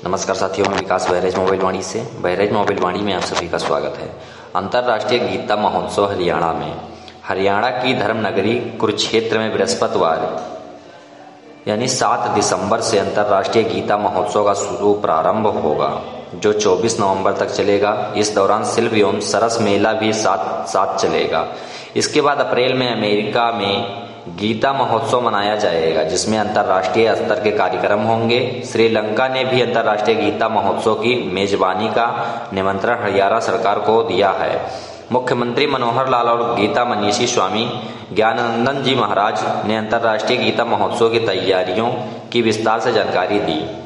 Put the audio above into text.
नमस्कार साथियों, मैं विकास बहराइच मोबाइल वाणी से। बहराइच मोबाइल वाणी में आप सभी का स्वागत है। अंतर्राष्ट्रीय गीता महोत्सव हरियाणा में। हरियाणा की धर्मनगरी कुरुक्षेत्र में बृहस्पतिवार यानी 7 दिसंबर से अंतर्राष्ट्रीय गीता महोत्सव का शुभ प्रारंभ होगा, जो 24 नवंबर तक चलेगा। इस दौरान शिल्प एवं सरस मेला भी साथ साथ चलेगा। इसके बाद अप्रैल में अमेरिका में गीता महोत्सव मनाया जाएगा, जिसमें अंतर्राष्ट्रीय स्तर के कार्यक्रम होंगे। श्रीलंका ने भी अंतर्राष्ट्रीय गीता महोत्सव की मेजबानी का निमंत्रण हरियाणा सरकार को दिया है। मुख्यमंत्री मनोहर लाल और गीता मनीषी स्वामी ज्ञानानंद जी महाराज ने अंतर्राष्ट्रीय गीता महोत्सव की तैयारियों की विस्तार से जानकारी दी।